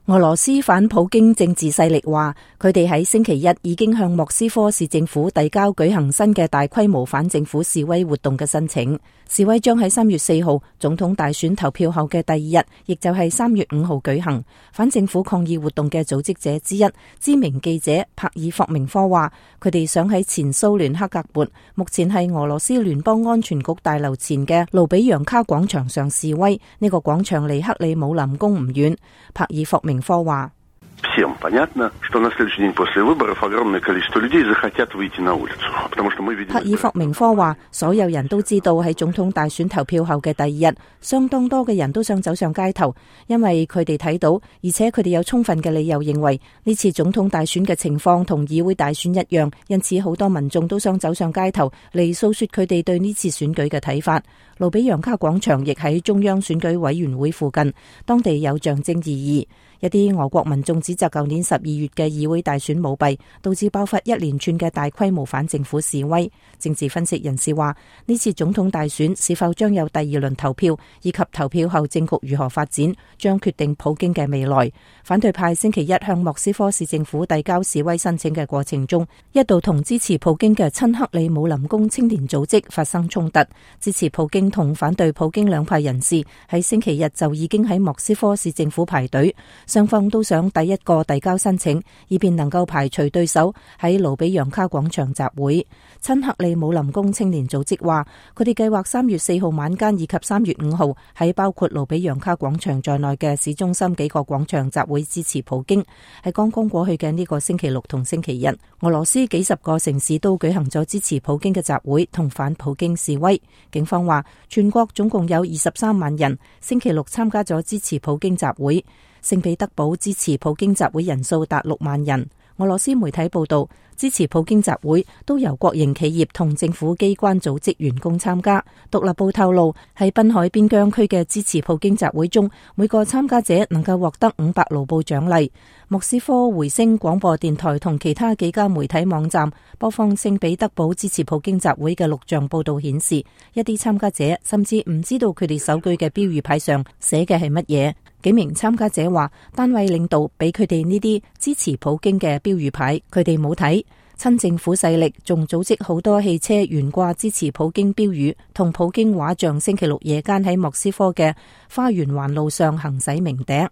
俄羅斯反普京政治勢力話，佢哋喺星期一已經向莫斯科市政府遞交舉行新嘅大規模反政府示威活動嘅申請。示威將喺3月4號總統大選投票後嘅第二日，亦就係3月5號舉行。反政府抗議活動嘅組織者之一，知名記者帕爾霍明科話，佢哋想喺前蘇聯克格勃，目前係俄羅斯聯邦安全局大樓前嘅盧比揚卡廣場上示威。呢個廣場離克里姆林宮唔遠。帕爾霍明科話，帕爾霍明科話，所有人都知道喺總統大選投票後嘅第二日，相當多嘅人都想走上街頭，因為佢哋睇到，而且佢哋有充分嘅理由認為呢次總統大選嘅情況同議會大選一樣，因此好多民眾都想走上街頭嚟訴說佢哋對呢次選舉嘅睇法。盧比揚卡廣場亦喺中央選舉委員會附近，當地有象徵意義。一啲俄國民眾指責舊年12月嘅議會大選舞弊，導致爆發一連串嘅大規模反政府示威。政治分析人士話，呢次總統大選是否將有第二輪投票，以及投票後政局如何發展，將決定普京嘅未來。反對派星期一向莫斯科市政府遞交示威申請嘅過程中，一度同支持普京嘅親克里姆林宮青年組織發生衝突。支持普京同反對普京兩派人士喺星期日就已經喺莫斯科市政府排隊。雙方都想第一個遞交申請，以便能夠排除對手喺盧比揚卡廣場集會。親克里姆林宮青年組織話，佢哋計劃3月4號晚間以及3月5號喺包括盧比揚卡廣場在內嘅市中心幾個廣場集會支持普京。喺剛剛過去嘅呢個星期六同星期日，俄羅斯幾十個城市都舉行咗支持普京嘅集會同反普京示威。警方話，全國總共有23萬人星期六參加咗支持普京集會。聖彼得堡支持普京集會人數達6萬人。俄羅斯媒體報道，支持普京集會都由國營企業同政府機關組織員工參加。獨立報透露，喺濱海邊疆區嘅支持普京集會中，每個參加者能夠獲得500盧布獎勵。莫斯科回聲廣播電台同其他幾家媒體網站播放聖彼得堡支持普京集會嘅錄像報道顯示，一啲參加者甚至唔知道佢哋手舉嘅標語牌上寫嘅係乜嘢。幾名參加者話，單位領導俾佢哋呢啲支持普京嘅標語牌，佢哋冇睇。親政府勢力仲組織好多汽車懸掛支持普京標語同普京畫像，星期六夜間喺莫斯科嘅花園環路上行駛鳴笛。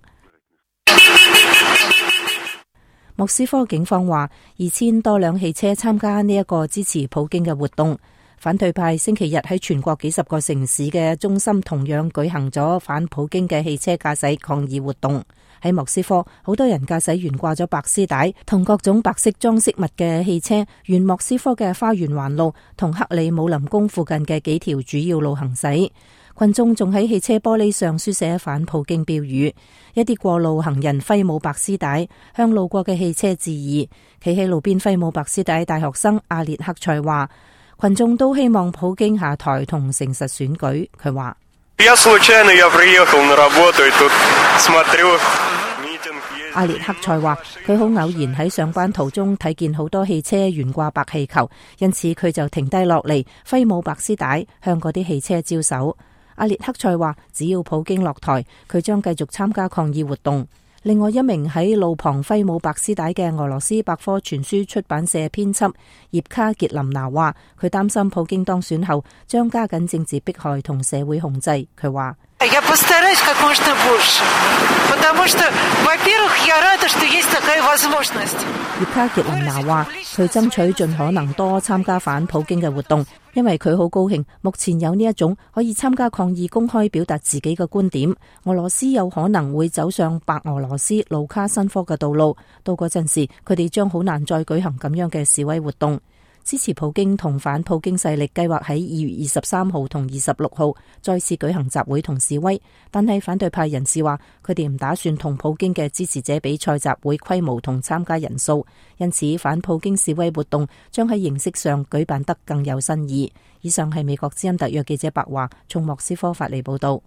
莫斯科警方話，2000多輛汽車參加呢一個支持普京嘅活動。反對派星期日喺全國幾十個城市嘅中心同樣舉行咗反普京嘅汽車駕駛抗議活動。喺莫斯科，好多人駕駛懸掛咗白絲帶同各種白色裝飾物嘅汽車，沿莫斯科嘅花園環路同克里姆林宮附近嘅幾條主要路行駛。群眾仲喺汽車玻璃上書寫反普京標語。一啲過路行人揮舞白絲帶，向路過嘅汽車致意。企喺路邊揮舞白絲帶大學生阿列克塞話，群眾都希望普京下台同誠實選舉。佢話，阿列克塞話，佢好偶然喺上班途中睇見好多汽車懸掛白氣球，因此佢就停低落嚟揮舞白絲帶向嗰啲汽車招手。阿列克塞話，只要普京落台，佢將繼續參加抗議活動。另外一名喺路旁揮舞白絲帶嘅俄羅斯百科全書出版社編輯葉卡傑琳娜話，佢擔心普京當選後將加緊政治迫害同社會控制。佢話，葉卡傑琳娜話，佢爭取盡可能多參加反普京嘅活動，因為佢好高興目前有呢一種可以參加抗議、公開表達自己嘅觀點。俄羅斯有可能會走上白俄羅斯盧卡申科嘅道路，到嗰陣時佢哋將好難再舉行咁樣嘅示威活動。支持普京同反普京勢力計劃喺2月23號同26號再次舉行集會同示威，但係反對派人士話佢哋唔打算同普京嘅支持者比賽集會規模同參加人數，因此反普京示威活動將喺形式上舉辦得更有新意。以上係美國之音特約記者白華從莫斯科發嚟報道。